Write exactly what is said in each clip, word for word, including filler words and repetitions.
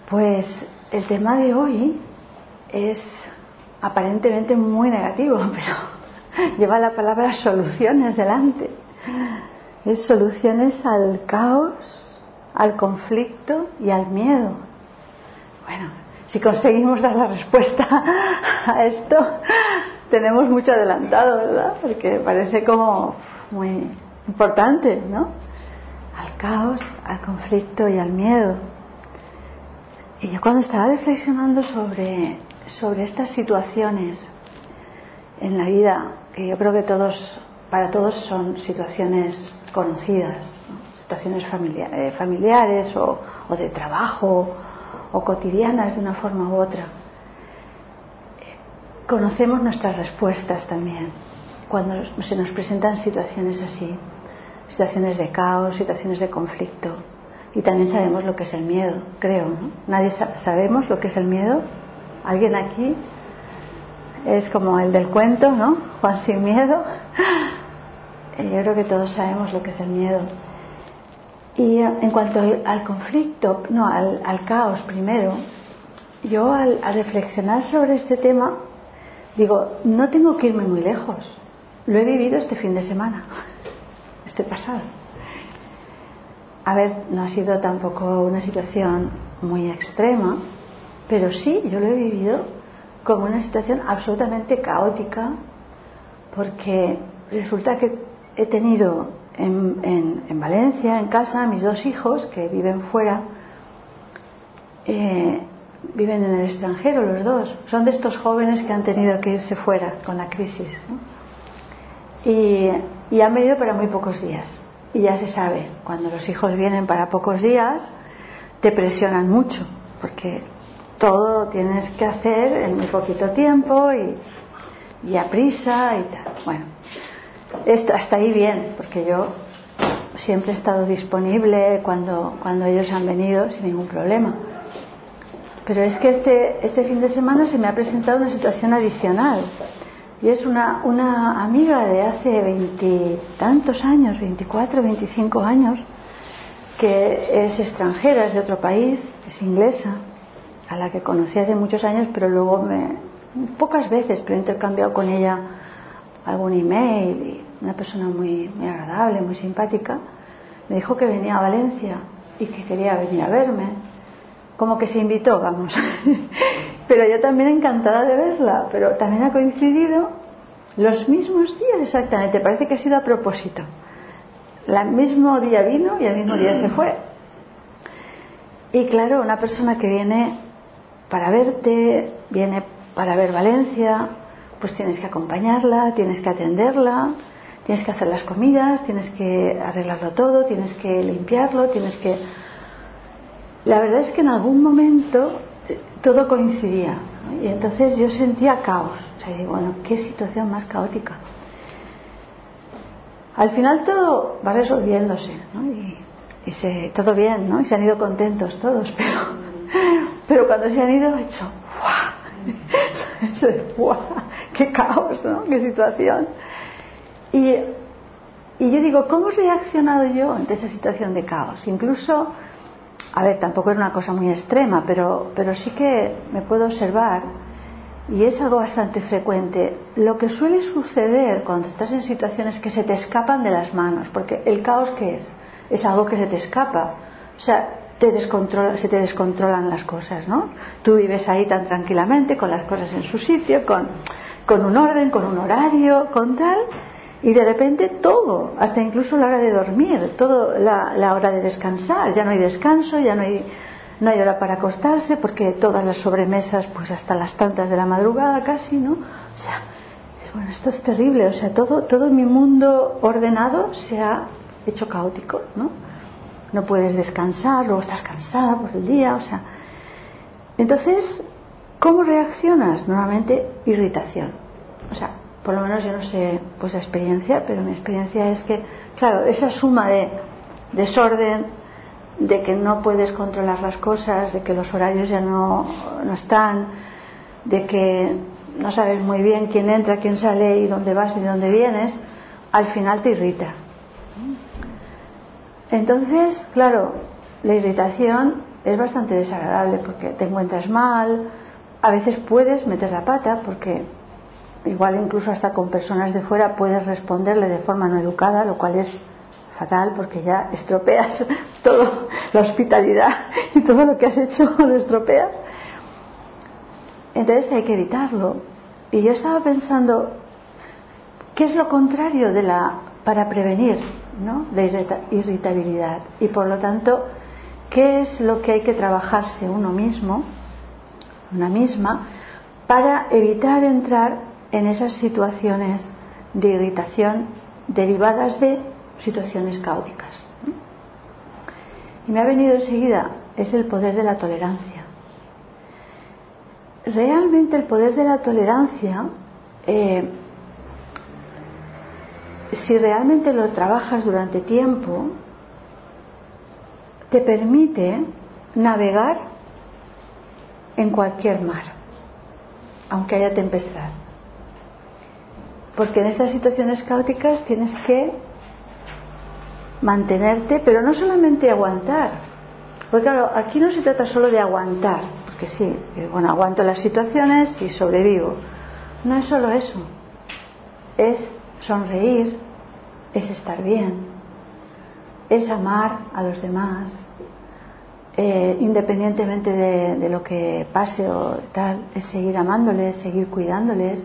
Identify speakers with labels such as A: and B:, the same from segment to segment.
A: Pues el tema de hoy es aparentemente muy negativo, pero lleva la palabra soluciones delante. Es soluciones al caos, al conflicto y al miedo. Bueno, si conseguimos dar la respuesta a esto, tenemos mucho adelantado, ¿verdad? Porque parece como muy importante, ¿no? Al caos, al conflicto y al miedo. Y yo cuando estaba reflexionando sobre, sobre estas situaciones en la vida, que yo creo que todos, para todos son situaciones conocidas, ¿no? Situaciones familiares, eh, familiares o, o de trabajo o cotidianas de una forma u otra, conocemos nuestras respuestas también cuando se nos presentan situaciones así, situaciones de caos, situaciones de conflicto. Y también sabemos lo que es el miedo, creo, ¿no? Nadie sa- sabemos lo que es el miedo. ¿Alguien aquí? Es como el del cuento, ¿no? Juan sin miedo. Eh, yo creo que todos sabemos lo que es el miedo. Y eh, en cuanto al, al conflicto, no, al, al caos primero, yo al, al reflexionar sobre este tema, digo, no tengo que irme muy lejos. Lo he vivido este fin de semana, este pasado. A ver, no ha sido tampoco una situación muy extrema, pero sí, yo lo he vivido como una situación absolutamente caótica, porque resulta que he tenido en, en, en Valencia, en casa, a mis dos hijos que viven fuera, eh, viven en el extranjero los dos, son de estos jóvenes que han tenido que irse fuera con la crisis, ¿no? y, y han venido para muy pocos días. Y ya se sabe, cuando los hijos vienen para pocos días, te presionan mucho, porque todo tienes que hacer en muy poquito tiempo y, y a prisa y tal. Bueno, esto, hasta ahí bien, porque yo siempre he estado disponible cuando, cuando ellos han venido sin ningún problema. Pero es que este, este fin de semana se me ha presentado una situación adicional. Y es una, una amiga de hace veintitantos años, veinticuatro, veinticinco años, que es extranjera, es de otro país, es inglesa, a la que conocí hace muchos años, pero luego me, pocas veces, pero he intercambiado con ella algún email, y una persona muy, muy agradable, muy simpática. Me dijo que venía a Valencia y que quería venir a verme, como que se invitó, vamos. Pero yo también encantada de verla, pero también ha coincidido los mismos días exactamente, parece que ha sido a propósito. El mismo día vino y el mismo día se fue. Y claro, una persona que viene para verte, viene para ver Valencia, pues tienes que acompañarla, tienes que atenderla, tienes que hacer las comidas, tienes que arreglarlo todo, tienes que limpiarlo, tienes que... La verdad es que en algún momento todo coincidía, ¿no? Y entonces yo sentía caos. O sea, digo, bueno, qué situación más caótica. Al final todo va resolviéndose, ¿no? Y, y se, todo bien, ¿no? Y se han ido contentos todos, pero, pero cuando se han ido he hecho ¡guau! ¡Guau! ¡Qué caos!, ¿no? ¡Qué situación! Y, y yo digo, ¿cómo he reaccionado yo ante esa situación de caos? Incluso, a ver, tampoco era una cosa muy extrema, pero, pero sí que me puedo observar, y es algo bastante frecuente, lo que suele suceder cuando estás en situaciones que se te escapan de las manos, porque el caos, ¿qué es? Es algo que se te escapa, o sea, te descontrola, se te descontrolan las cosas, ¿no? Tú vives ahí tan tranquilamente, con las cosas en su sitio, con, con un orden, con un horario, con tal... Y de repente todo, hasta incluso la hora de dormir, todo la, la hora de descansar, ya no hay descanso, ya no hay, no hay hora para acostarse, porque todas las sobremesas, pues hasta las tantas de la madrugada casi, ¿no? O sea, bueno, esto es terrible, o sea, todo, todo mi mundo ordenado se ha hecho caótico, ¿no? No puedes descansar, luego estás cansada por el día, o sea. Entonces, ¿cómo reaccionas? Normalmente, irritación, o sea, por lo menos yo no sé pues la experiencia, pero mi experiencia es que, claro, esa suma de desorden, de que no puedes controlar las cosas, de que los horarios ya no, no están, de que no sabes muy bien quién entra, quién sale y dónde vas y dónde vienes, al final te irrita. Entonces, claro, la irritación es bastante desagradable porque te encuentras mal, a veces puedes meter la pata porque igual incluso hasta con personas de fuera puedes responderle de forma no educada, lo cual es fatal porque ya estropeas todo, la hospitalidad y todo lo que has hecho lo estropeas. Entonces hay que evitarlo. Y yo estaba pensando, ¿qué es lo contrario de la para prevenir, ¿no?, la irritabilidad? Y por lo tanto, ¿qué es lo que hay que trabajarse uno mismo, una misma, para evitar entrar en esas situaciones de irritación derivadas de situaciones caóticas? Y me ha venido enseguida, es el poder de la tolerancia. Realmente el poder de la tolerancia, eh, si realmente lo trabajas durante tiempo, te permite navegar en cualquier mar, aunque haya tempestad. Porque en estas situaciones caóticas tienes que mantenerte, pero no solamente aguantar, porque claro, aquí no se trata solo de aguantar, porque sí, bueno, aguanto las situaciones y sobrevivo. No es solo eso, es sonreír, es estar bien, es amar a los demás, eh, independientemente de, de lo que pase o tal, es seguir amándoles, seguir cuidándoles.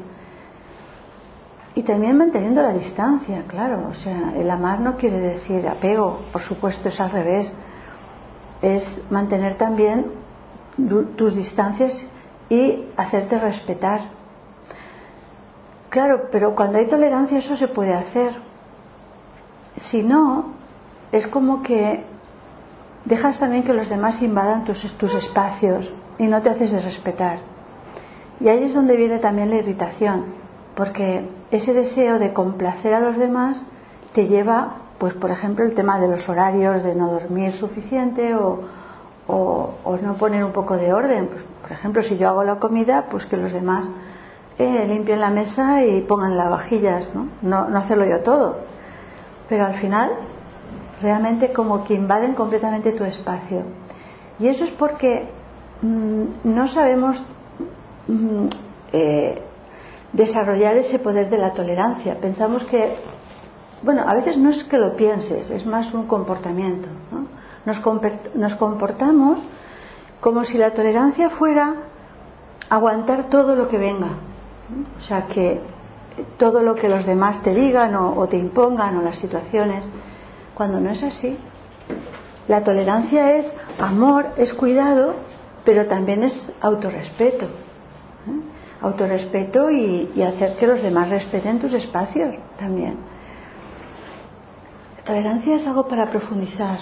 A: Y también manteniendo la distancia, claro. O sea, el amar no quiere decir apego, por supuesto, es al revés. Es mantener también tus distancias y hacerte respetar. Claro, pero cuando hay tolerancia eso se puede hacer. Si no, es como que dejas también que los demás invadan tus, tus espacios y no te haces de respetar. Y ahí es donde viene también la irritación, porque ese deseo de complacer a los demás te lleva, pues por ejemplo, el tema de los horarios, de no dormir suficiente o, o, o no poner un poco de orden. Pues, por ejemplo, si yo hago la comida, pues que los demás eh, limpien la mesa y pongan las vajillas, ¿no? No, no hacerlo yo todo. Pero al final, realmente como que invaden completamente tu espacio. Y eso es porque mmm, no sabemos mmm, eh, desarrollar ese poder de la tolerancia. Pensamos que, bueno, a veces no es que lo pienses, es más un comportamiento, ¿no? Nos, nos comportamos como si la tolerancia fuera aguantar todo lo que venga, ¿no? O sea, que todo lo que los demás te digan o, o te impongan o las situaciones, cuando no es así. La tolerancia es amor, es cuidado, pero también es autorrespeto, ¿eh? Autorrespeto y, y hacer que los demás respeten tus espacios también. Tolerancia es algo para profundizar.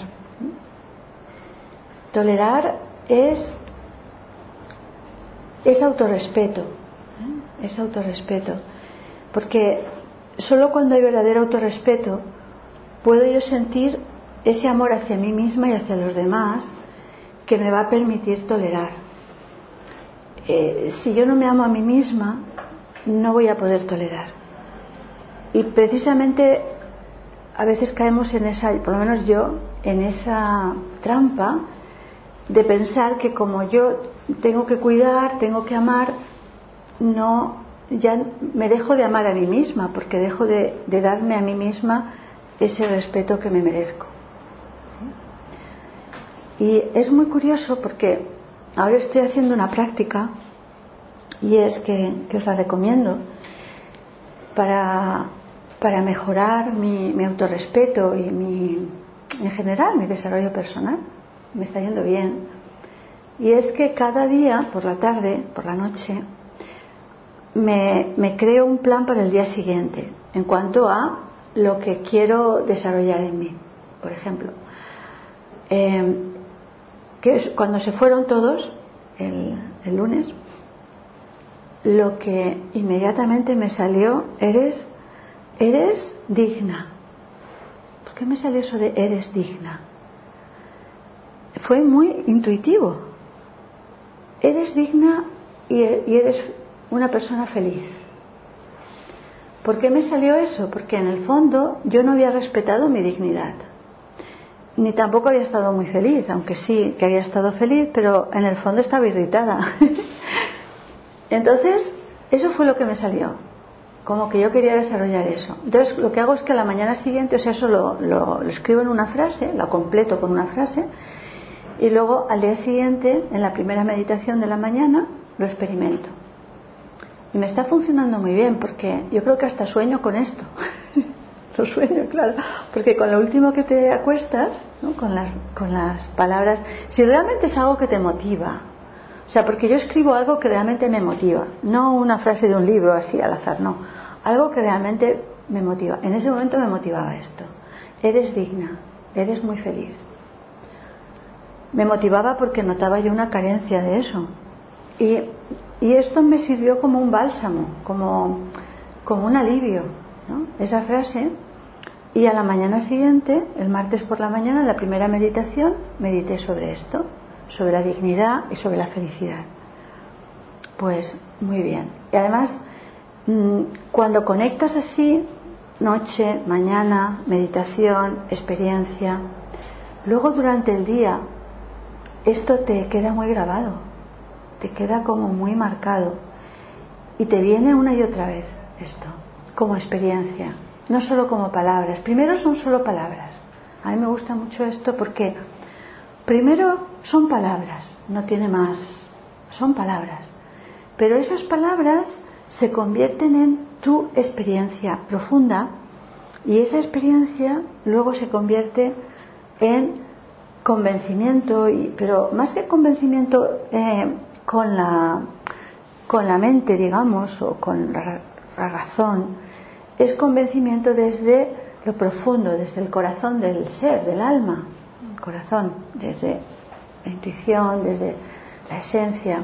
A: Tolerar es es autorrespeto, ¿eh? Es autorrespeto, porque solo cuando hay verdadero autorrespeto puedo yo sentir ese amor hacia mí misma y hacia los demás que me va a permitir tolerar. Eh, si yo no me amo a mí misma, no voy a poder tolerar. Y precisamente a veces caemos en esa, por lo menos yo, en esa trampa de pensar que como yo tengo que cuidar, tengo que amar, no, ya me dejo de amar a mí misma, porque dejo de, de darme a mí misma ese respeto que me merezco. Y es muy curioso porque ahora estoy haciendo una práctica, y es que, que os la recomiendo para, para mejorar mi, mi autorrespeto y mi, en general mi desarrollo personal. Me está yendo bien. Y es que cada día, por la tarde, por la noche, me, me creo un plan para el día siguiente en cuanto a lo que quiero desarrollar en mí. Por ejemplo, eh, que cuando se fueron todos el, el lunes, lo que inmediatamente me salió, eres eres digna. ¿Por qué me salió eso de eres digna? Fue muy intuitivo. Eres digna y eres una persona feliz. ¿Por qué me salió eso? Porque en el fondo yo no había respetado mi dignidad. ni tampoco había estado muy feliz, aunque sí que había estado feliz, pero en el fondo estaba irritada. Entonces, eso fue lo que me salió, como que yo quería desarrollar eso. Entonces, lo que hago es que a la mañana siguiente, o sea, eso lo, lo, lo escribo en una frase, lo completo con una frase, y luego al día siguiente, en la primera meditación de la mañana, lo experimento. Y me está funcionando muy bien, porque yo creo que hasta sueño con esto. Lo sueño, claro, porque con lo último que te acuestas, ¿no? con, las, con las palabras, si realmente es algo que te motiva, o sea, porque yo escribo algo que realmente me motiva, no una frase de un libro así al azar, no, algo que realmente me motiva. En ese momento me motivaba esto: eres digna, eres muy feliz. Me motivaba porque notaba yo una carencia de eso, y, y esto me sirvió como un bálsamo, como, como un alivio, ¿no? Esa frase. Y a la mañana siguiente, el martes por la mañana, en la primera meditación, medité sobre esto, sobre la dignidad y sobre la felicidad. Pues muy bien. Y además, cuando conectas así, noche, mañana, meditación, experiencia, luego durante el día, esto te queda muy grabado, te queda como muy marcado, y te viene una y otra vez esto, como experiencia. No solo como palabras. Primero son solo palabras. A mí me gusta mucho esto porque primero son palabras, no tiene más. Son palabras. Pero esas palabras se convierten en tu experiencia profunda, y esa experiencia luego se convierte en convencimiento, y, pero más que convencimiento eh, con la, con la mente, digamos, o con la, la razón. Es convencimiento desde lo profundo, desde el corazón del ser, del alma, el corazón, desde la intuición, desde la esencia.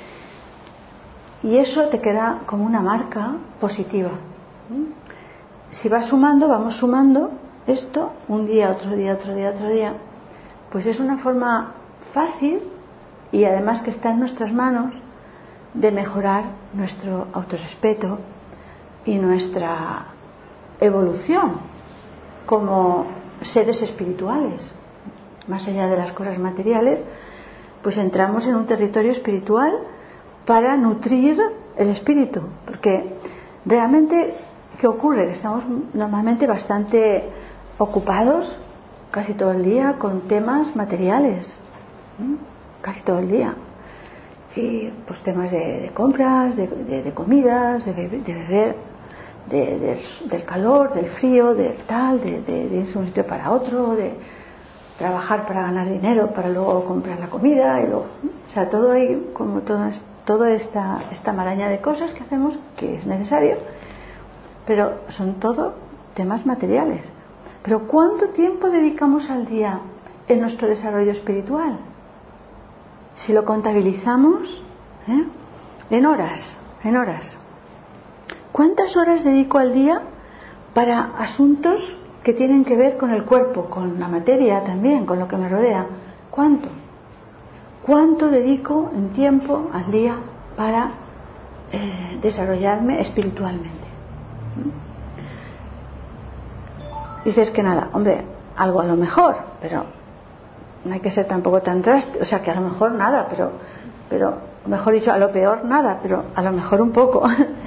A: Y eso te queda como una marca positiva. Si vas sumando, vamos sumando esto, un día, otro día, otro día, otro día, pues es una forma fácil, y además que está en nuestras manos, de mejorar nuestro autorrespeto y nuestra evolución como seres espirituales. Más allá de las cosas materiales, pues entramos en un territorio espiritual para nutrir el espíritu, porque realmente, ¿qué ocurre? Estamos normalmente bastante ocupados casi todo el día con temas materiales, ¿sí? Casi todo el día, y pues temas de, de compras, de, de, de comidas, de, de beber, de, de, del calor, del frío, del tal, de, de, de irse de un sitio para otro, de trabajar para ganar dinero para luego comprar la comida, y luego, o sea, todo hay como toda toda esta esta maraña de cosas que hacemos, que es necesario, pero son todo temas materiales. Pero ¿cuánto tiempo dedicamos al día en nuestro desarrollo espiritual? Si lo contabilizamos, ¿eh? en horas, en horas. ¿Cuántas horas dedico al día para asuntos que tienen que ver con el cuerpo, con la materia también, con lo que me rodea? ¿Cuánto? ¿Cuánto dedico en tiempo al día para eh, desarrollarme espiritualmente? ¿Mm? Dices que nada, hombre, algo a lo mejor, pero no hay que ser tampoco tan drástico, o sea, que a lo mejor nada, pero, pero mejor dicho, a lo peor nada, pero a lo mejor un poco.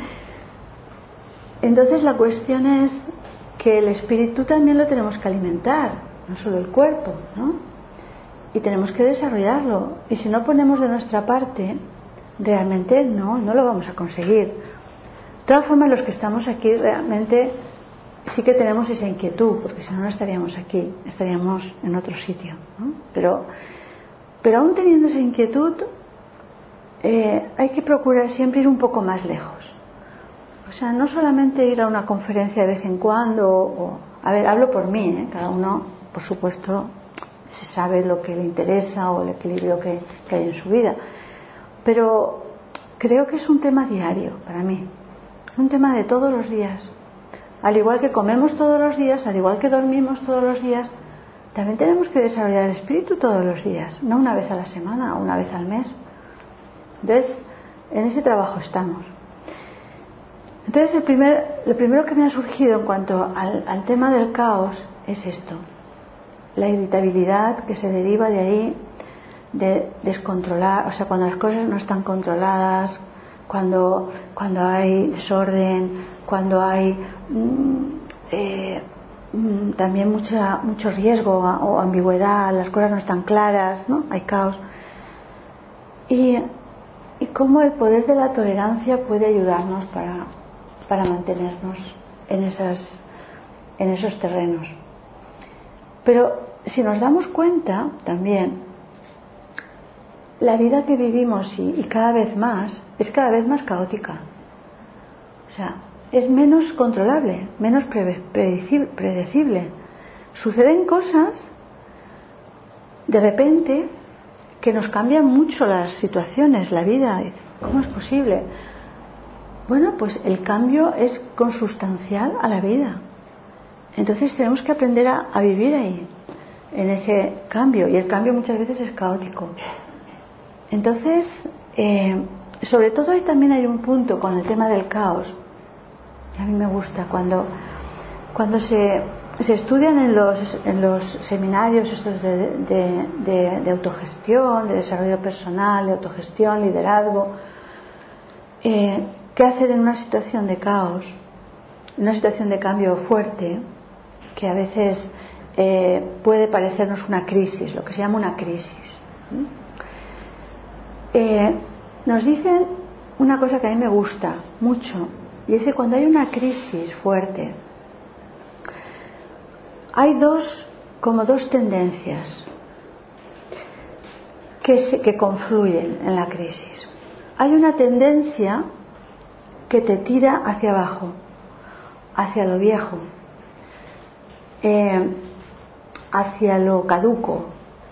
A: Entonces la cuestión es que el espíritu también lo tenemos que alimentar, no solo el cuerpo, ¿no? Y tenemos que desarrollarlo, y si no ponemos de nuestra parte, realmente no, no lo vamos a conseguir. De todas formas, los que estamos aquí realmente sí que tenemos esa inquietud, porque si no, no estaríamos aquí, estaríamos en otro sitio, ¿no? Pero, pero aún teniendo esa inquietud, eh, hay que procurar siempre ir un poco más lejos. O sea, no solamente ir a una conferencia de vez en cuando, o, a ver, hablo por mí, ¿eh? Cada uno, por supuesto, se sabe lo que le interesa o el equilibrio que, que hay en su vida. Pero creo que es un tema diario para mí, un tema de todos los días. Al igual que comemos todos los días, al igual que dormimos todos los días, también tenemos que desarrollar el espíritu todos los días, no una vez a la semana o una vez al mes. Entonces, en ese trabajo estamos. Entonces, el primer, lo primero que me ha surgido en cuanto al, al tema del caos es esto. la irritabilidad que se deriva de ahí, de descontrolar, o sea, cuando las cosas no están controladas, cuando, cuando hay desorden, cuando hay mm, eh, mm, también mucha, mucho riesgo o ambigüedad, las cosas no están claras, ¿no? Hay caos. Y, y cómo el poder de la tolerancia puede ayudarnos para, para mantenernos en, esas, en esos terrenos. Pero si nos damos cuenta también, la vida que vivimos y, y cada vez más es cada vez más caótica. O sea, es menos controlable, menos pre- predecible, predecible. Suceden cosas de repente que nos cambian mucho las situaciones, la vida. ¿Cómo es posible? Bueno, pues el cambio es consustancial a la vida. Entonces tenemos que aprender a, a vivir ahí, en ese cambio. Y el cambio muchas veces es caótico. Entonces, eh, sobre todo ahí también hay un punto con el tema del caos. A mí me gusta cuando, cuando se, se estudian en los, en los seminarios estos de, de, de, de autogestión, de desarrollo personal, de autogestión, liderazgo, eh, qué hacer en una situación de caos, en una situación de cambio fuerte, que a veces eh, puede parecernos una crisis, lo que se llama una crisis. ¿Mm? Eh, nos dicen una cosa que a mí me gusta mucho, y es que cuando hay una crisis fuerte hay dos, como dos tendencias que, se, que confluyen en la crisis. Hay una tendencia que te tira hacia abajo, hacia lo viejo, eh, hacia lo caduco,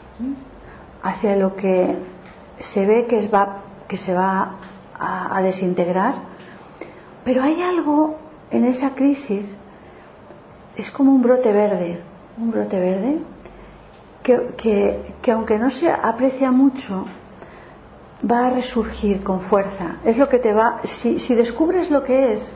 A: hacia lo que se ve que, es va, que se va a, a desintegrar. Pero hay algo en esa crisis, es como un brote verde, un brote verde que, que, que aunque no se aprecia mucho, va a resurgir con fuerza. Es lo que te va, si, si descubres lo que es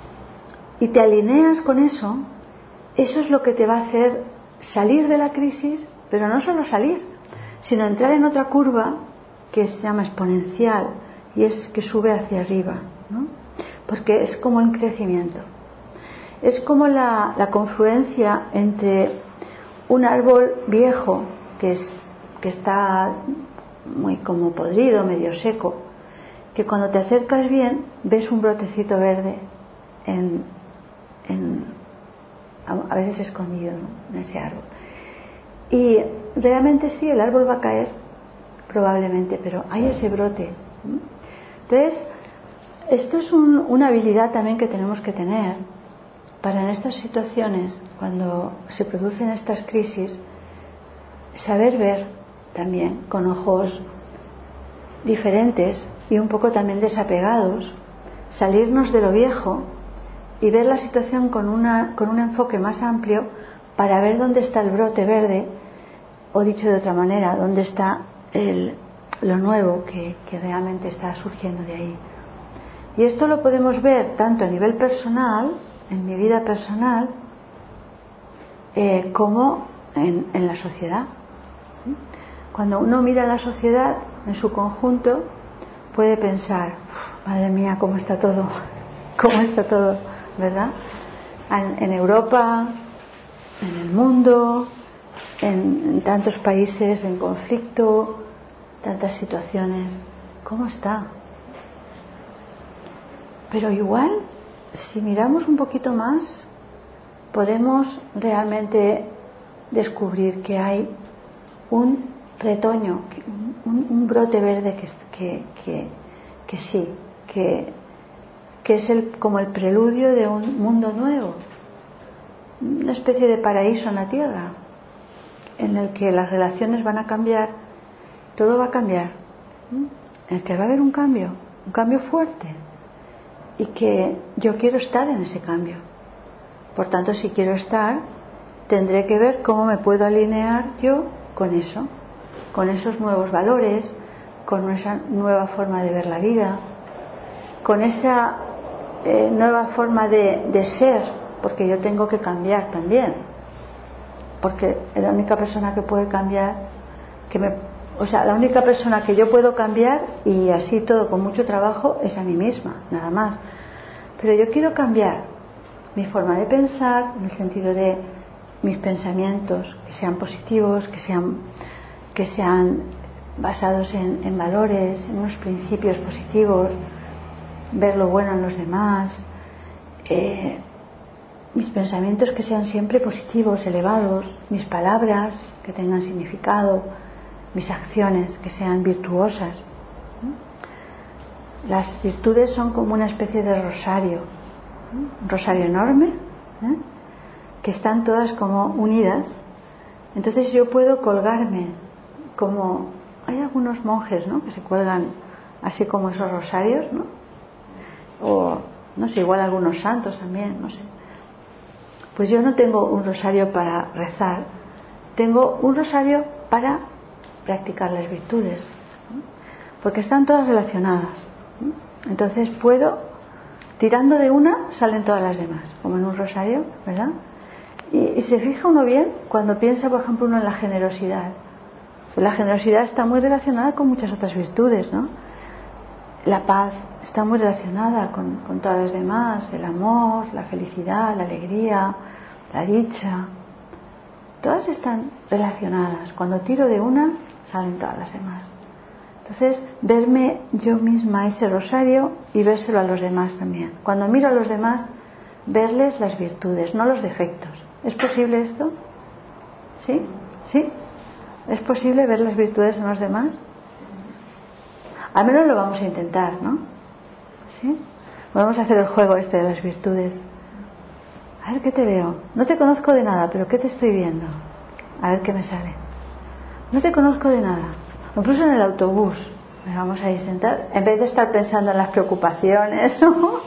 A: y te alineas con eso, eso es lo que te va a hacer salir de la crisis, pero no solo salir, sino entrar en otra curva que se llama exponencial, y es que sube hacia arriba, ¿no? Porque es como un crecimiento, es como la, la confluencia entre un árbol viejo que, es, que está muy como podrido, medio seco, que cuando te acercas bien ves un brotecito verde en, en, a veces escondido, ¿no?, en ese árbol. Y realmente sí, el árbol va a caer probablemente, pero hay ese brote. Entonces, esto es un, una habilidad también que tenemos que tener para en estas situaciones, cuando se producen estas crisis, saber ver también con ojos diferentes y un poco también desapegados, salirnos de lo viejo y ver la situación con, una, con un enfoque más amplio para ver dónde está el brote verde, o dicho de otra manera, dónde está el, lo nuevo que, que realmente está surgiendo de ahí. Y esto lo podemos ver tanto a nivel personal, en mi vida personal, eh, como en, en la sociedad. Cuando uno mira la sociedad en su conjunto, puede pensar, madre mía, cómo está todo, cómo está todo, ¿verdad? En, en Europa, en el mundo, en, en tantos países en conflicto, tantas situaciones, ¿cómo está? Pero igual, si miramos un poquito más, podemos realmente descubrir que hay un retoño, un, un brote verde que, que, que, que sí, que, que es el, como el preludio de un mundo nuevo, una especie de paraíso en la tierra, en el que las relaciones van a cambiar, todo va a cambiar, en el que va a haber un cambio, un cambio fuerte, y que yo quiero estar en ese cambio. Por tanto, si quiero estar, tendré que ver cómo me puedo alinear yo con eso, con esos nuevos valores, con esa nueva forma de ver la vida, con esa eh, nueva forma de, de ser, porque yo tengo que cambiar también, porque la única persona que puede cambiar, que me, o sea, la única persona que yo puedo cambiar, y así todo con mucho trabajo, es a mí misma, nada más. Pero yo quiero cambiar mi forma de pensar, en el sentido de mis pensamientos, que sean positivos, que sean, que sean basados en, en valores, en unos principios positivos, ver lo bueno en los demás, eh, mis pensamientos que sean siempre positivos, elevados, mis palabras que tengan significado, mis acciones que sean virtuosas. Las virtudes son como una especie de rosario, un rosario enorme, ¿eh? que están todas como unidas. Entonces yo puedo colgarme, como hay algunos monjes, ¿no?, que se cuelgan así como esos rosarios, ¿no? O no sé, igual algunos santos también, no sé. Pues yo no tengo un rosario para rezar, tengo un rosario para practicar las virtudes, ¿no?, porque están todas relacionadas, ¿no? Entonces puedo, tirando de una salen todas las demás, como en un rosario, ¿verdad? Y, y se fija uno bien cuando piensa, por ejemplo, uno en la generosidad. Pues la generosidad está muy relacionada con muchas otras virtudes, ¿no? La paz está muy relacionada con, con todas las demás, el amor, la felicidad, la alegría, la dicha. Todas están relacionadas. Cuando tiro de una, salen todas las demás. Entonces, verme yo misma ese rosario y vérselo a los demás también. Cuando miro a los demás, verles las virtudes, no los defectos. ¿Es posible esto? ¿Sí? ¿Sí? ¿Es posible ver las virtudes en los demás? Al menos lo vamos a intentar, ¿no? ¿Sí? Vamos a hacer el juego este de las virtudes. A ver, ¿qué te veo? No te conozco de nada, pero ¿qué te estoy viendo? A ver qué me sale. No te conozco de nada. Incluso en el autobús. Me vamos a ir a sentar. En vez de estar pensando en las preocupaciones o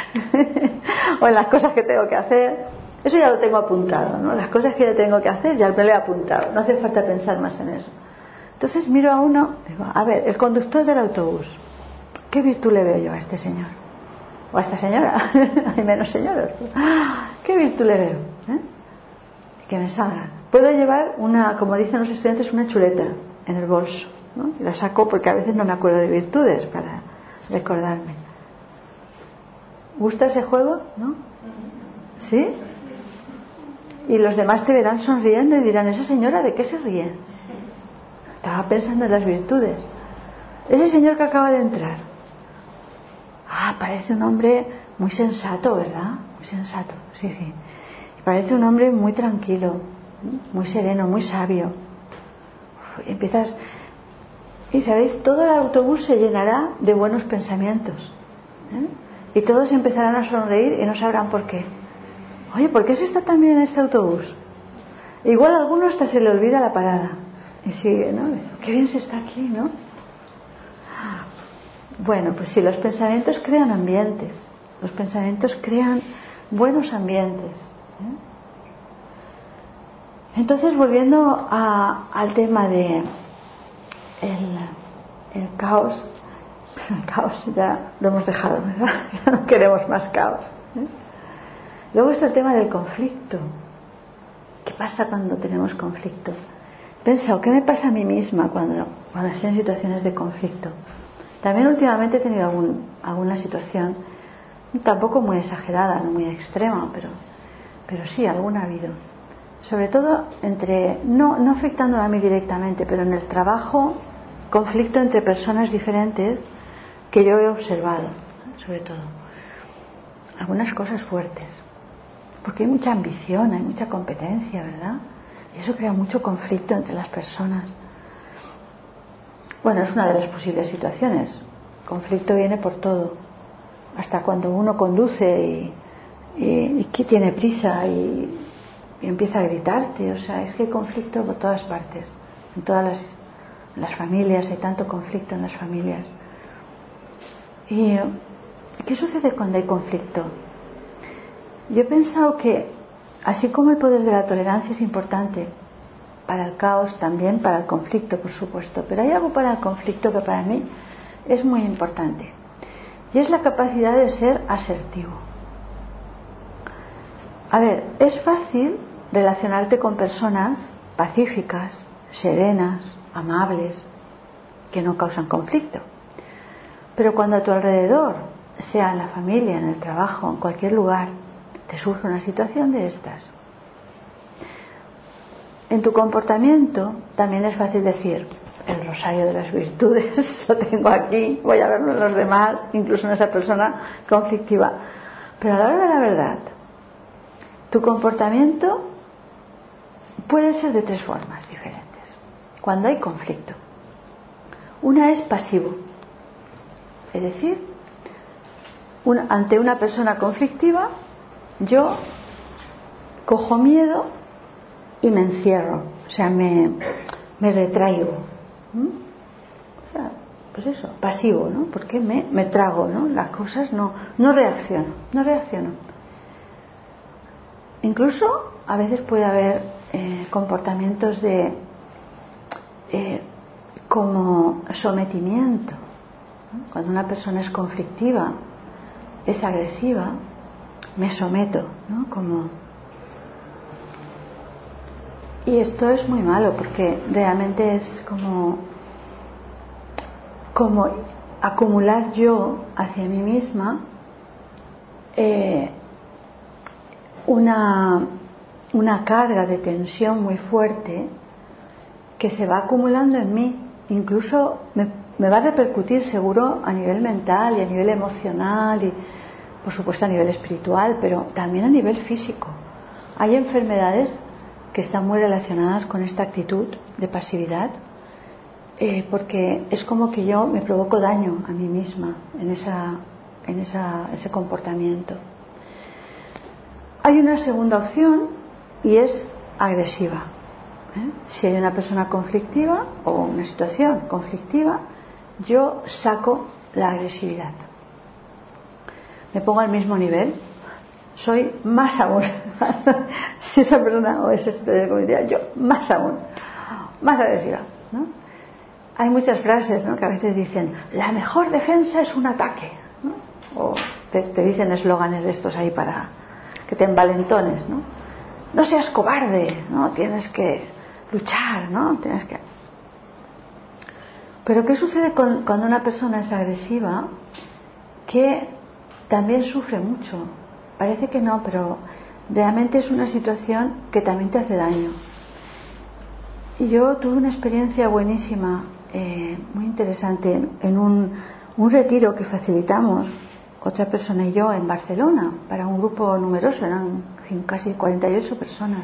A: en las cosas que tengo que hacer. Eso ya lo tengo apuntado, ¿no? Las cosas que yo tengo que hacer ya me lo he apuntado. No hace falta pensar más en eso. Entonces miro a uno, digo, a ver, el conductor del autobús, ¿qué virtud le veo yo a este señor? O a esta señora. Hay menos señoras. ¿Qué virtud le veo? ¿Eh? Que me salga. Puedo llevar una, como dicen los estudiantes, una chuleta en el bolso, ¿no? La saco porque a veces no me acuerdo de virtudes para recordarme. ¿Gusta ese juego? ¿No? ¿Sí? Y los demás te verán sonriendo y dirán, ¿esa señora de qué se ríe? Estaba pensando en las virtudes. Ese señor que acaba de entrar, ah, parece un hombre muy sensato, ¿verdad? Muy sensato, sí, sí. Y parece un hombre muy tranquilo, muy sereno, muy sabio. Uf, y empiezas, y sabéis, todo el autobús se llenará de buenos pensamientos, ¿eh? Y todos empezarán a sonreír y no sabrán por qué. Oye, ¿por qué se está tan bien en este autobús? Igual a alguno hasta se le olvida la parada. Y sigue, ¿no? Qué bien se está aquí, ¿no? Bueno, pues sí, los pensamientos crean ambientes. Los pensamientos crean buenos ambientes, ¿eh? Entonces, volviendo a, al tema de el, el caos, el caos ya lo hemos dejado, ¿verdad? Ya no queremos más caos, ¿eh? Luego está el tema del conflicto. ¿Qué pasa cuando tenemos conflicto? He pensado, ¿qué me pasa a mí misma cuando, cuando estoy en situaciones de conflicto? También últimamente he tenido algún, alguna situación, tampoco muy exagerada, no muy extrema, pero, pero sí, alguna ha habido. Sobre todo entre, no, no afectando a mí directamente, pero en el trabajo, conflicto entre personas diferentes que yo he observado, sobre todo. Algunas cosas fuertes. Porque hay mucha ambición, hay mucha competencia, ¿verdad? Y eso crea mucho conflicto entre las personas. Bueno, es una de las posibles situaciones. Conflicto viene por todo. Hasta cuando uno conduce y, y, y que tiene prisa y, y empieza a gritarte. O sea, es que hay conflicto por todas partes. En todas las, las familias hay tanto conflicto en las familias. ¿Y qué sucede cuando hay conflicto? Yo he pensado que, así como el poder de la tolerancia es importante para el caos, también para el conflicto, por supuesto, pero hay algo para el conflicto que para mí es muy importante, y es la capacidad de ser asertivo. A ver, es fácil relacionarte con personas pacíficas, serenas, amables, que no causan conflicto. Pero cuando a tu alrededor, sea en la familia, en el trabajo, en cualquier lugar, te surge una situación de estas, en tu comportamiento también es fácil decir: el rosario de las virtudes lo tengo aquí, voy a verlo en los demás, incluso en esa persona conflictiva. Pero a la hora de la verdad, tu comportamiento puede ser de tres formas diferentes cuando hay conflicto. Una es pasivo, es decir, una, ante una persona conflictiva yo cojo miedo y me encierro, o sea, me, me retraigo. ¿Mm? O sea, pues eso, pasivo, ¿no? Porque me, me trago, ¿no? Las cosas, no, no reacciono, no reacciono. Incluso a veces puede haber eh, comportamientos de eh, como sometimiento, ¿no? Cuando una persona es conflictiva, es agresiva, me someto, ¿no? Como... Y esto es muy malo porque realmente es como, como acumular yo hacia mí misma eh, una, una carga de tensión muy fuerte que se va acumulando en mí. Incluso me, me va a repercutir seguro a nivel mental y a nivel emocional y por supuesto a nivel espiritual, pero también a nivel físico. Hay enfermedades que están muy relacionadas con esta actitud de pasividad, eh, porque es como que yo me provoco daño a mí misma en, esa, en esa, ese comportamiento. Hay una segunda opción y es agresiva. ¿eh? Si hay una persona conflictiva o una situación conflictiva, yo saco la agresividad. Me pongo al mismo nivel. Soy más aún, si esa persona o esa situación comunitaria, yo más aún, más agresiva, ¿no? Hay muchas frases, ¿no?, que a veces dicen: la mejor defensa es un ataque, ¿no? O te, te dicen eslóganes de estos ahí para que te envalentones, ¿no? No seas cobarde, ¿no? Tienes que luchar, ¿no? Tienes que... Pero ¿qué sucede con, cuando una persona es agresiva? Que también sufre mucho. Parece que no, pero realmente es una situación que también te hace daño. Y yo tuve una experiencia buenísima, eh, muy interesante, en un, un retiro que facilitamos otra persona y yo en Barcelona, para un grupo numeroso, eran casi cuarenta y ocho personas,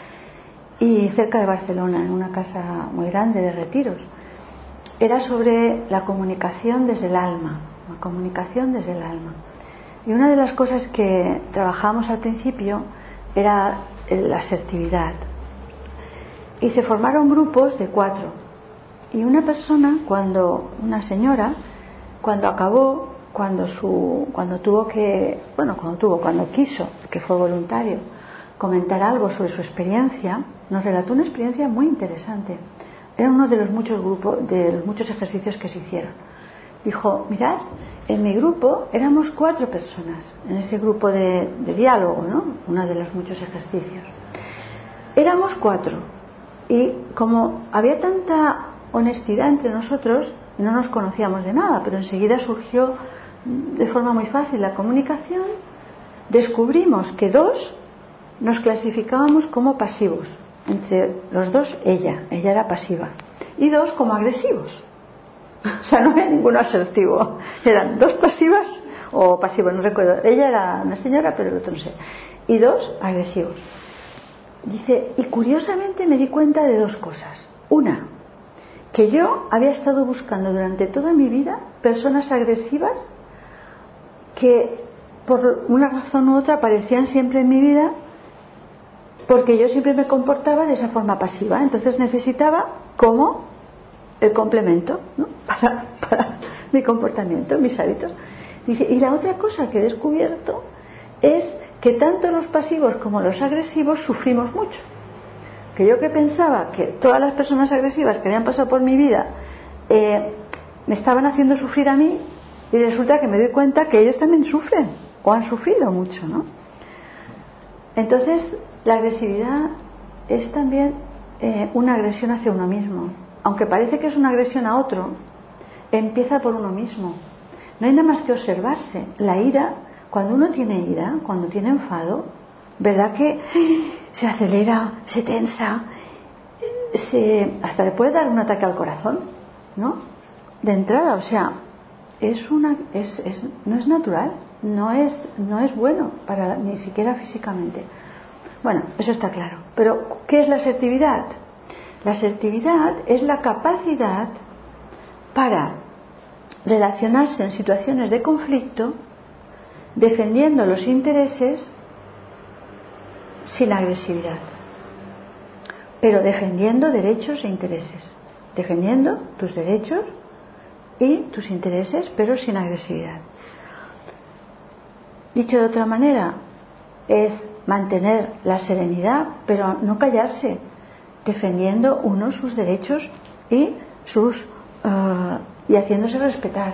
A: y cerca de Barcelona, en una casa muy grande de retiros. Era sobre la comunicación desde el alma, la comunicación desde el alma. Y una de las cosas que trabajamos al principio era la asertividad. Y se formaron grupos de cuatro. Y una persona, cuando una señora, cuando acabó, cuando su, cuando tuvo que, bueno, cuando tuvo, cuando quiso, que fue voluntario, comentar algo sobre su experiencia, nos relató una experiencia muy interesante. Era uno de los muchos grupos, de los muchos ejercicios que se hicieron. Dijo: mirad, en mi grupo éramos cuatro personas, en ese grupo de, de diálogo, ¿no? Uno de los muchos ejercicios. Éramos cuatro, y como había tanta honestidad entre nosotros, no nos conocíamos de nada, pero enseguida surgió de forma muy fácil la comunicación. Descubrimos que dos nos clasificábamos como pasivos, entre los dos ella, ella era pasiva, y dos como agresivos. O sea, no había ninguno asertivo. Eran dos pasivas o pasivos, no recuerdo. Ella era una señora, pero el otro no sé. Y dos agresivos. Dice, y curiosamente me di cuenta de dos cosas. Una, que yo había estado buscando durante toda mi vida personas agresivas que por una razón u otra aparecían siempre en mi vida, porque yo siempre me comportaba de esa forma pasiva. Entonces necesitaba como el complemento, ¿no? para, para mi comportamiento, mis hábitos. Dice, y la otra cosa que he descubierto es que tanto los pasivos como los agresivos sufrimos mucho. Que yo que pensaba que todas las personas agresivas que habían pasado por mi vida eh, me estaban haciendo sufrir a mí, y resulta que me doy cuenta que ellos también sufren o han sufrido mucho, ¿no? Entonces La agresividad es también eh, una agresión hacia uno mismo. Aunque parece que es una agresión a otro, empieza por uno mismo. No hay nada más que observarse. La ira, cuando uno tiene ira, cuando tiene enfado, ¿verdad que se acelera, se tensa, se, hasta le puede dar un ataque al corazón, ¿no? De entrada, o sea, es una, es, es, no es natural, no es, no es bueno para ni siquiera físicamente. Bueno, eso está claro. Pero ¿qué es la asertividad? La asertividad es la capacidad para relacionarse en situaciones de conflicto, defendiendo los intereses sin agresividad, pero defendiendo derechos e intereses, defendiendo tus derechos y tus intereses, pero sin agresividad. Dicho de otra manera, es mantener la serenidad, pero no callarse, defendiendo uno sus derechos y sus uh, y haciéndose respetar,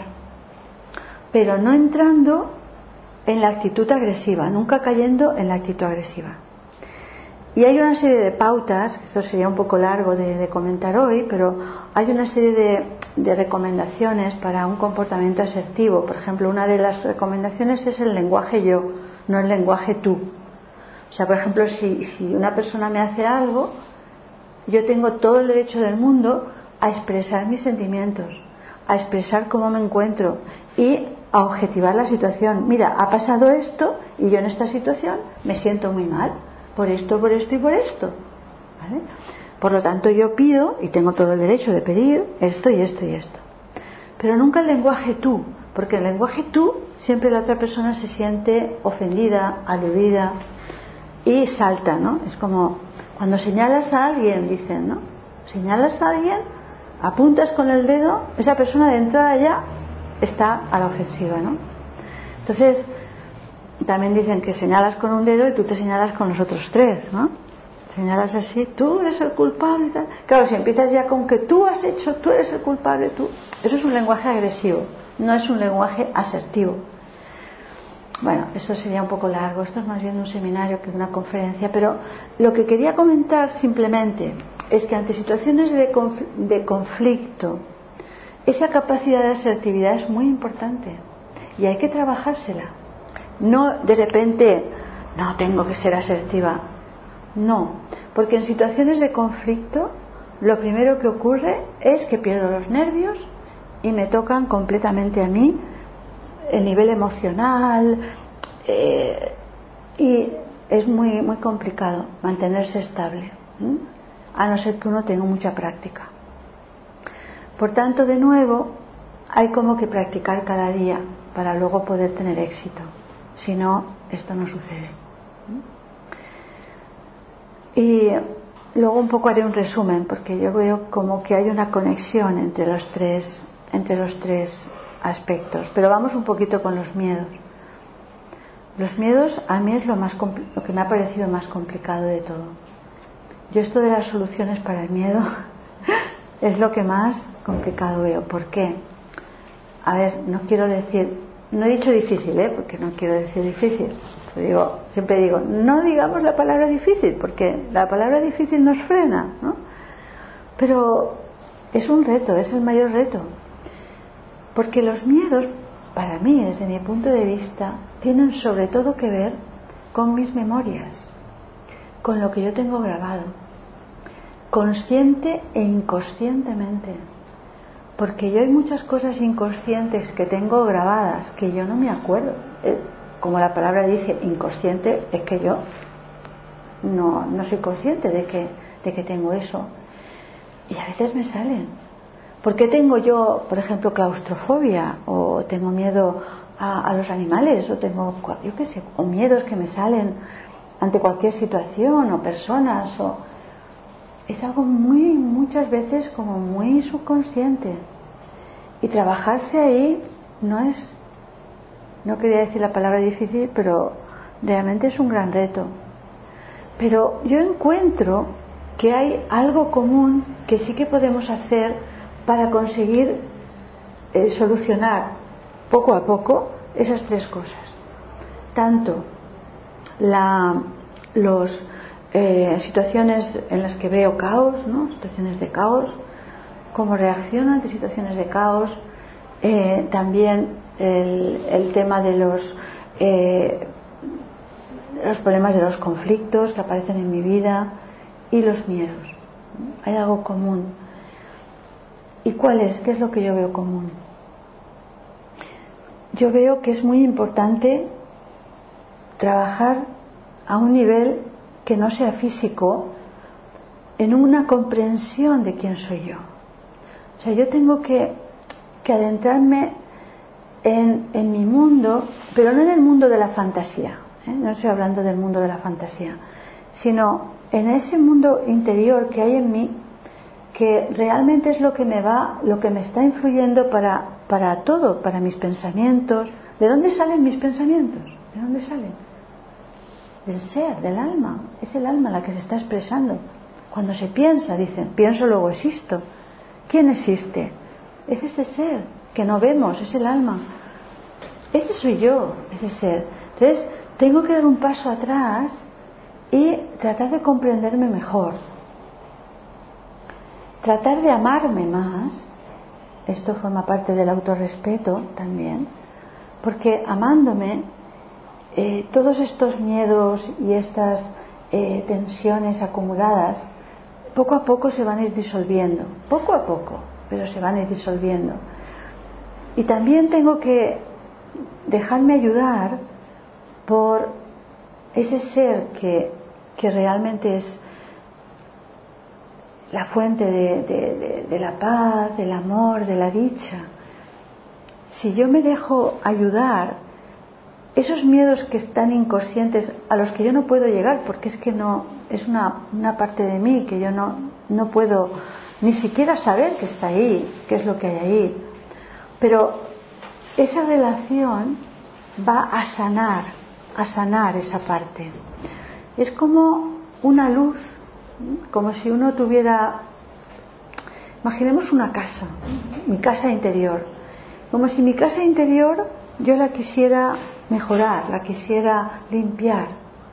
A: pero no entrando en la actitud agresiva, nunca cayendo en la actitud agresiva. Y hay una serie de pautas, esto sería un poco largo de, de comentar hoy, pero hay una serie de, de recomendaciones para un comportamiento asertivo. Por ejemplo, una de las recomendaciones es el lenguaje yo, no el lenguaje tú. O sea, por ejemplo, si, si una persona me hace algo, yo tengo todo el derecho del mundo a expresar mis sentimientos, a expresar cómo me encuentro y a objetivar la situación. Mira, ha pasado esto y yo en esta situación me siento muy mal, por esto, por esto y por esto, ¿vale? Por lo tanto, yo pido, y tengo todo el derecho de pedir, esto y esto y esto. Pero nunca el lenguaje tú, porque el lenguaje tú siempre la otra persona se siente ofendida, aludida y salta, ¿no? Es como cuando señalas a alguien, dicen, ¿no? Señalas a alguien, apuntas con el dedo, esa persona de entrada ya está a la ofensiva, ¿no? Entonces, también dicen que señalas con un dedo y tú te señalas con los otros tres, ¿no? Señalas así, tú eres el culpable y tal. Claro, si empiezas ya con que tú has hecho, tú eres el culpable, tú... Eso es un lenguaje agresivo, no es un lenguaje asertivo. Bueno, esto sería un poco largo, esto es más bien un seminario que una conferencia, pero lo que quería comentar simplemente es que ante situaciones de, conf- de conflicto, esa capacidad de asertividad es muy importante y hay que trabajársela. No de repente, no tengo que ser asertiva. No, porque en situaciones de conflicto lo primero que ocurre es que pierdo los nervios y me tocan completamente a mí el nivel emocional, eh, y es muy, muy complicado mantenerse estable, ¿eh? A no ser que uno tenga mucha práctica. Por tanto, de nuevo, hay como que practicar cada día para luego poder tener éxito. Si no, esto no sucede. Y luego un poco haré un resumen, porque yo veo como que hay una conexión entre los tres, entre los tres aspectos. Pero vamos un poquito con los miedos. Los miedos a mí es lo, más compl- lo que me ha parecido más complicado de todo. Yo esto de las soluciones para el miedo es lo que más complicado veo. ¿Por qué? A ver, no quiero decir, no he dicho difícil, ¿eh? Porque no quiero decir difícil. Digo, siempre digo, no digamos la palabra difícil, porque la palabra difícil nos frena, ¿no? Pero es un reto, es el mayor reto. Porque los miedos, para mí, desde mi punto de vista, tienen sobre todo que ver con mis memorias, con lo que yo tengo grabado, consciente e inconscientemente. Porque yo hay muchas cosas inconscientes que tengo grabadas que yo no me acuerdo. Como la palabra dice, inconsciente, es que yo no, no soy consciente de que, de que tengo eso. Y a veces me salen. ¿Por qué tengo yo, por ejemplo, claustrofobia? O tengo miedo a, a los animales, o tengo, yo qué sé, o miedos que me salen ante cualquier situación, o personas, o... Es algo muy, muchas veces como muy subconsciente. Y trabajarse ahí no es, no quería decir la palabra difícil, pero realmente es un gran reto. Pero yo encuentro que hay algo común que sí que podemos hacer para conseguir eh, solucionar poco a poco esas tres cosas. Tanto la, los, eh, situaciones en las que veo caos, ¿no? Situaciones de caos, cómo reacciono ante situaciones de caos, eh, también el, el tema de los eh, los problemas de los conflictos que aparecen en mi vida y los miedos. Hay algo común. ¿Y cuál es? ¿Qué es lo que yo veo común? Yo veo que es muy importante trabajar a un nivel que no sea físico, en una comprensión de quién soy yo. O sea, yo tengo que, que adentrarme en, en mi mundo, pero no en el mundo de la fantasía, ¿eh? No estoy hablando del mundo de la fantasía, sino en ese mundo interior que hay en mí, que realmente es lo que me va, lo que me está influyendo para, para todo, para mis pensamientos. ¿De dónde salen mis pensamientos? ¿De dónde salen? Del ser, del alma. Es el alma la que se está expresando. Cuando se piensa, dicen, pienso luego existo. ¿Quién existe? Es ese ser que no vemos, es el alma. Ese soy yo, ese ser. Entonces, tengo que dar un paso atrás y tratar de comprenderme mejor. Tratar de amarme más. Esto forma parte del autorrespeto también, porque amándome, eh, todos estos miedos y estas eh, tensiones acumuladas poco a poco se van a ir disolviendo, poco a poco, pero se van a ir disolviendo. Y también tengo que dejarme ayudar por ese ser que, que realmente es la fuente de, de, de, de la paz, del amor, de la dicha. Si yo me dejo ayudar, esos miedos que están inconscientes, a los que yo no puedo llegar, porque es que no, es una, una parte de mí que yo no, no puedo ni siquiera saber que está ahí, qué es lo que hay ahí. Pero esa relación va a sanar, a sanar esa parte. Es como una luz, como si uno tuviera, imaginemos una casa, mi casa interior, como si mi casa interior yo la quisiera mejorar, la quisiera limpiar,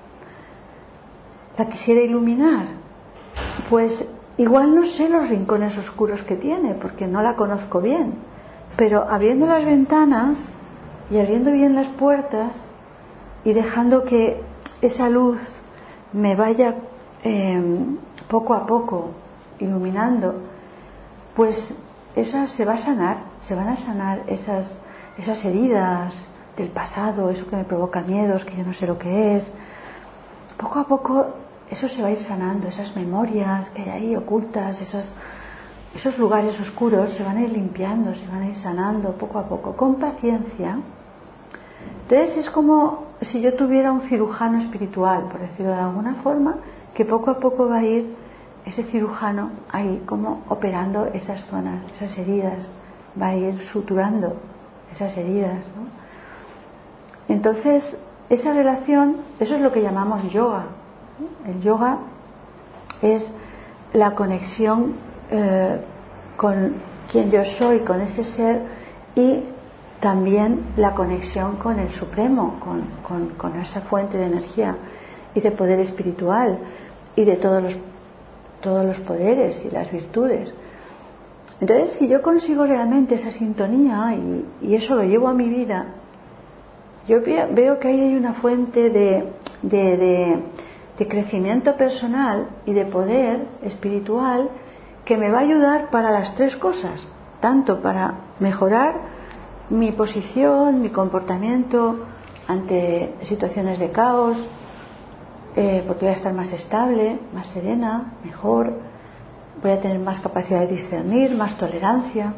A: la quisiera iluminar. Pues igual no sé los rincones oscuros que tiene, porque no la conozco bien, pero abriendo las ventanas y abriendo bien las puertas y dejando que esa luz me vaya eh, poco a poco iluminando, pues esa se va a sanar, se van a sanar esas, esas heridas del pasado, eso que me provoca miedos, que yo no sé lo que es. Poco a poco eso se va a ir sanando, esas memorias que hay ahí ocultas, esas, esos lugares oscuros se van a ir limpiando, se van a ir sanando poco a poco, con paciencia. Entonces es como si yo tuviera un cirujano espiritual, por decirlo de alguna forma, que poco a poco va a ir ese cirujano ahí como operando esas zonas, esas heridas, va a ir suturando esas heridas, ¿no? Entonces esa relación, eso es lo que llamamos yoga. El yoga es la conexión eh, con quien yo soy, con ese ser, y también la conexión con el Supremo, con, con, con esa fuente de energía y de poder espiritual y de todos los, todos los poderes y las virtudes. Entonces, si yo consigo realmente esa sintonía y, y eso lo llevo a mi vida, yo veo que ahí hay una fuente de, de, de, de crecimiento personal y de poder espiritual que me va a ayudar para las tres cosas, tanto para mejorar mi posición, mi comportamiento ante situaciones de caos, eh, porque voy a estar más estable, más serena, mejor, voy a tener más capacidad de discernir, más tolerancia,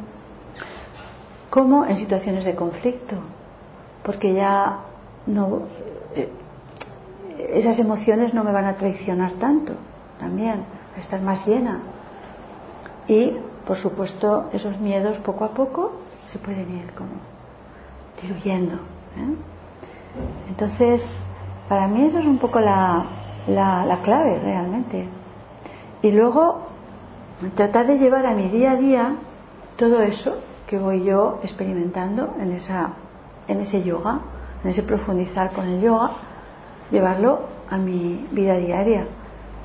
A: como en situaciones de conflicto, porque ya no, eh, esas emociones no me van a traicionar tanto, también, voy a estar más llena. Y, por supuesto, esos miedos poco a poco se pueden ir como diluyendo, ¿eh? Entonces, para mí eso es un poco la, la, la clave realmente. Y luego tratar de llevar a mi día a día todo eso que voy yo experimentando en esa, en ese yoga, en ese profundizar con el yoga, llevarlo a mi vida diaria.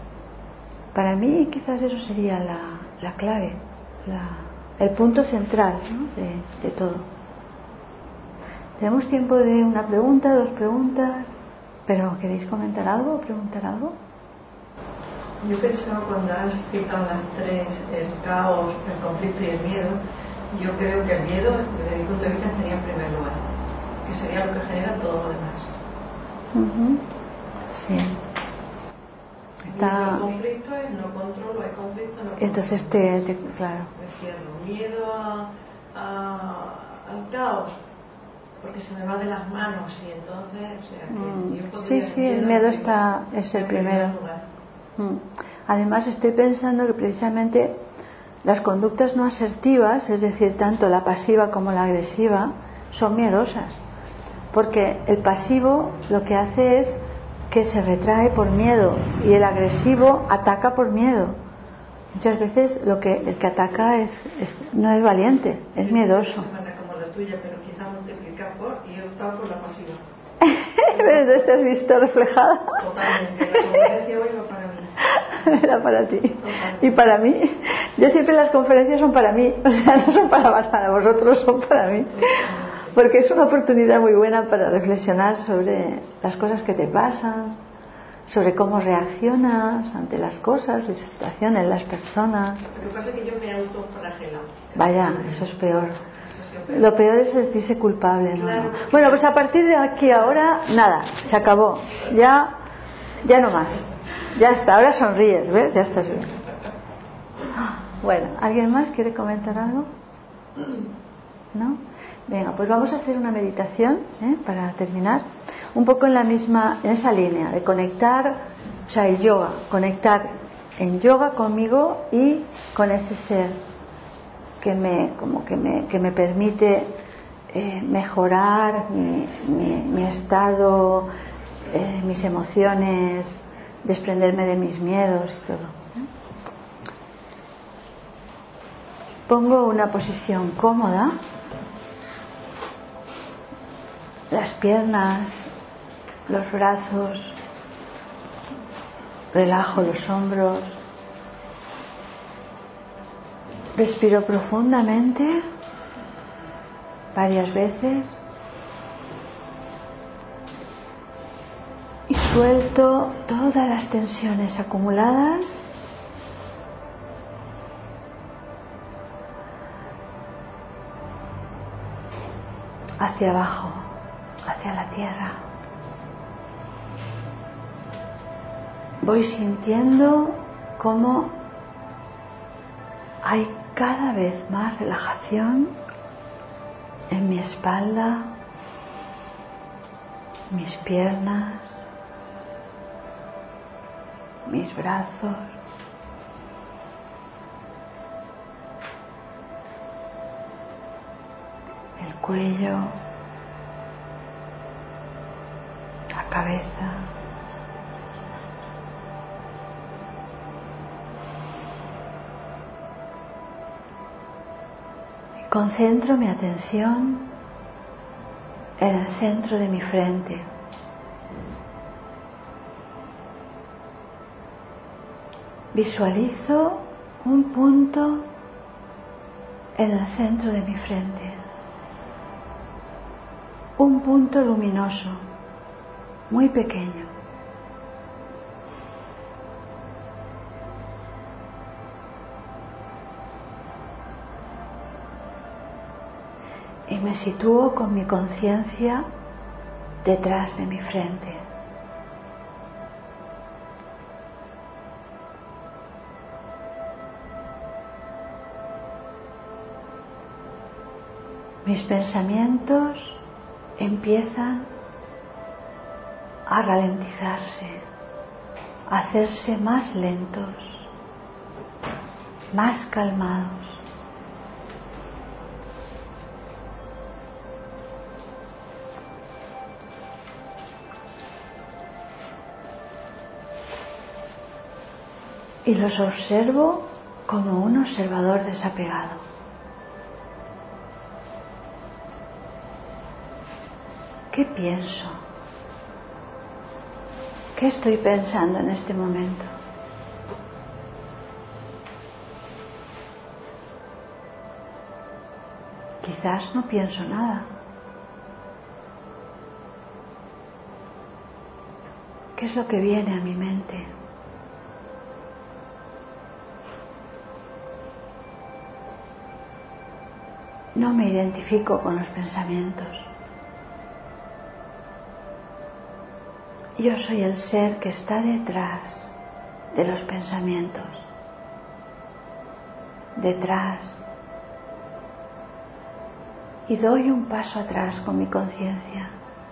A: Para mí quizás eso sería la, la clave, la, el punto central, ¿no? de, de todo. Tenemos tiempo de una pregunta, dos preguntas, pero ¿queréis comentar algo o preguntar algo?
B: Yo pensaba cuando has citado las tres, el caos, el conflicto y el miedo, yo creo que el miedo, desde mi punto de vista, estaría en primer lugar, que sería lo que genera todo lo demás.
A: Uh-huh. Sí. Está...
B: El conflicto es no controlo, hay conflicto, no controlo.
A: Entonces, te, te, claro.
B: Me miedo a, a, al caos, porque se me va de las manos y entonces, o sea, que
A: mm.
B: yo
A: Sí, sí, el miedo está, es el primero. Mm. Además, estoy pensando que precisamente las conductas no asertivas, es decir, tanto la pasiva como la agresiva, son miedosas, porque el pasivo lo que hace es que se retrae por miedo y el agresivo ataca por miedo. Muchas veces lo que el que ataca es, es no es valiente, es miedoso.
B: Como la tuya, pero quizá multiplicar por, y he optado por la pasiva.
A: ¿Entonces te has visto reflejada?
B: Totalmente, la conferencia hoy va para mí.
A: Era para ti. Totalmente. Y para mí, yo siempre las conferencias son para mí, o sea, no son para, para vosotros, son para mí. Porque es una oportunidad muy buena para reflexionar sobre las cosas que te pasan, sobre cómo reaccionas ante las cosas, las situaciones, las personas.
B: Lo que pasa es que yo me autoflagelo.
A: Vaya, eso es peor. Lo peor es sentirse culpable, ¿no?
B: Claro.
A: Bueno, pues a partir de aquí ahora, nada, se acabó. Ya, ya no más. Ya está, ahora sonríes, ¿ves? Ya estás bien. Bueno, ¿alguien más quiere comentar algo? ¿No? Venga, pues vamos a hacer una meditación, ¿eh? Para terminar, un poco en la misma, en esa línea de conectar, o sea, el yoga, conectar en yoga conmigo y con ese ser que me, como que me, que me permite eh, mejorar mi, mi, mi estado, eh, mis emociones, desprenderme de mis miedos y todo. ¿eh? Pongo una posición cómoda. Las piernas, los brazos, relajo los hombros, respiro profundamente varias veces y suelto todas las tensiones acumuladas hacia abajo, hacia la tierra. Voy sintiendo cómo hay cada vez más relajación en mi espalda, mis piernas, mis brazos, el cuello, la cabeza. Concentro mi atención en el centro de mi frente. Visualizo un punto en el centro de mi frente. Un punto luminoso, muy pequeño. Y me sitúo con mi conciencia detrás de mi frente. Mis pensamientos empiezan a ralentizarse, a hacerse más lentos, más calmados. Y los observo como un observador desapegado. ¿Qué pienso? ¿Qué estoy pensando en este momento? quizás no pienso nada. ¿Qué es lo que viene a mi mente? No me identifico con los pensamientos. Yo soy el ser que está detrás de los pensamientos. Detrás. Y doy un paso atrás con mi conciencia.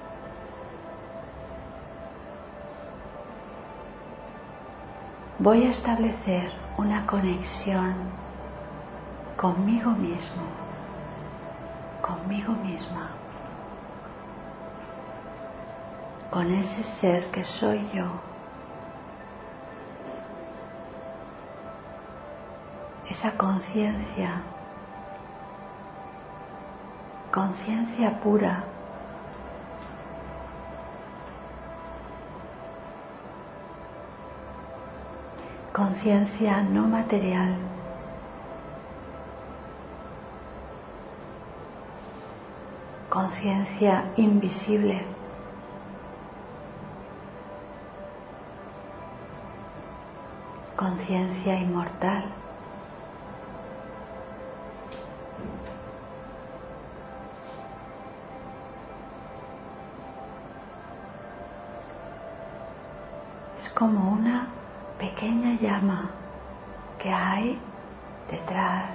A: Voy a establecer una conexión conmigo mismo, conmigo misma, con ese ser que soy yo. Esa conciencia, conciencia pura, conciencia no material, conciencia invisible, conciencia inmortal. Es como una pequeña llama que hay detrás,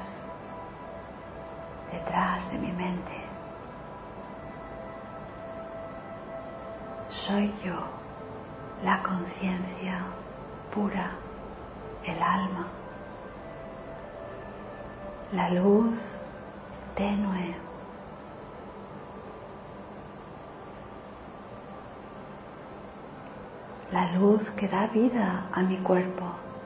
A: detrás de mi mente. Soy yo, la conciencia pura, el alma, la luz tenue. La luz que da vida a mi cuerpo.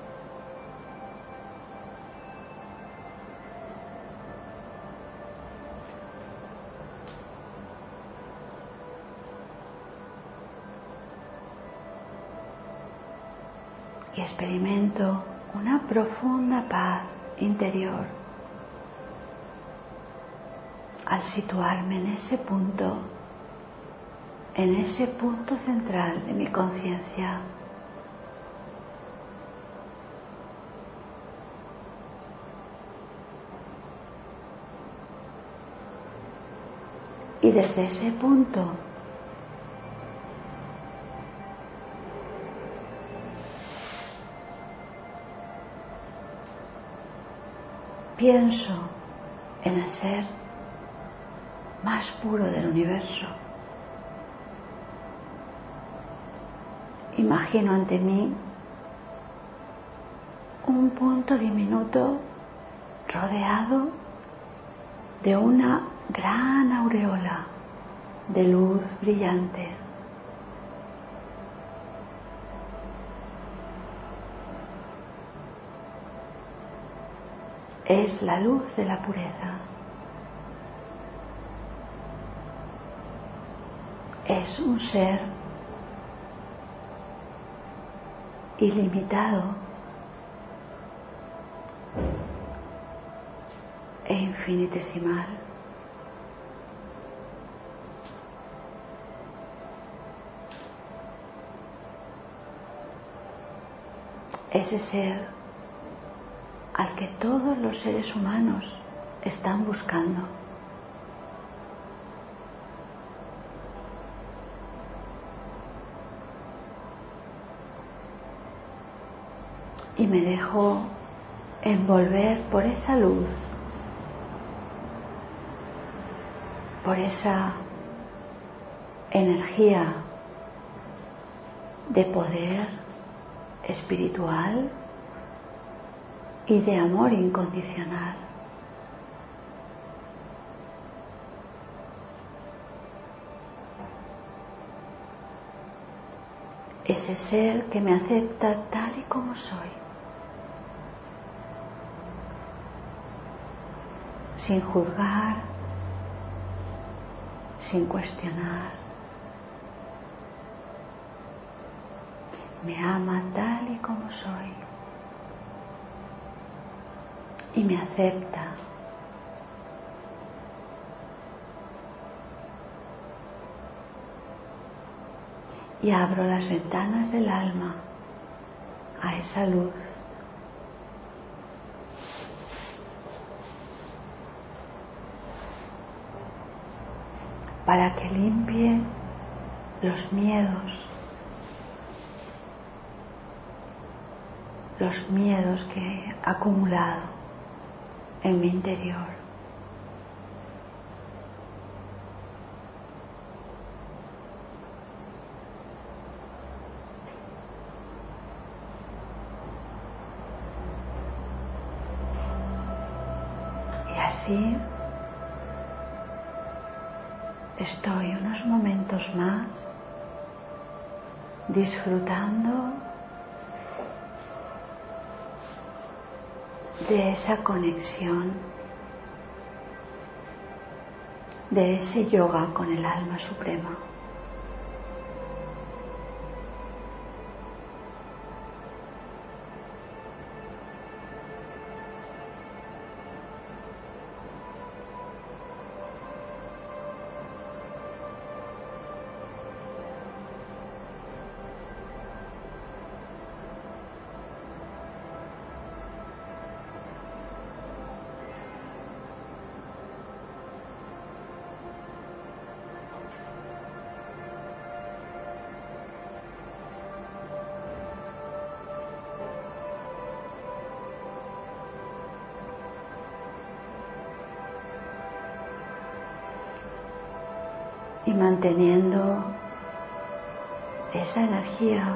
A: Y experimento una profunda paz interior al situarme en ese punto, en ese punto central de mi conciencia. Y desde ese punto pienso en el ser más puro del universo. Imagino ante mí un punto diminuto rodeado de una gran aureola de luz brillante. Es la luz de la pureza. Es un ser ilimitado e infinitesimal. Ese ser al que todos los seres humanos están buscando. Y me dejo envolver por esa luz, por esa energía de poder espiritual y de amor incondicional. Ese ser que me acepta tal y como soy, sin juzgar, sin cuestionar. Me ama tal y como soy y me acepta y abro las ventanas del alma a esa luz. Para que limpie los miedos, los miedos que he acumulado en mi interior. Y así estoy unos momentos más disfrutando de esa conexión, de ese yoga con el alma suprema. Y manteniendo esa energía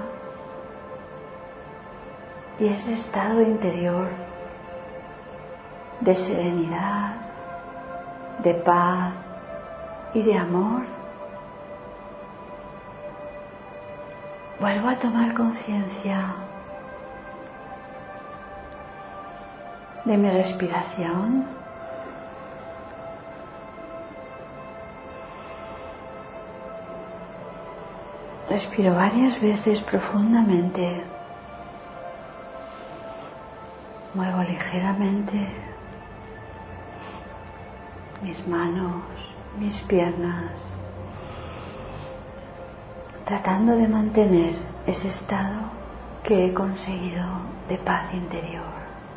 A: y ese estado interior de serenidad, de paz y de amor, vuelvo a tomar conciencia de mi respiración. Respiro varias veces profundamente. Muevo ligeramente mis manos, mis piernas, tratando de mantener ese estado que he conseguido de paz interior.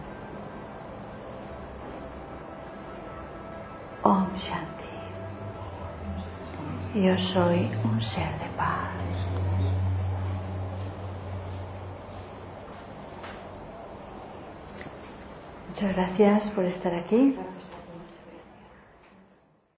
A: Om Shanti. Yo soy un ser de paz. Muchas gracias por estar aquí.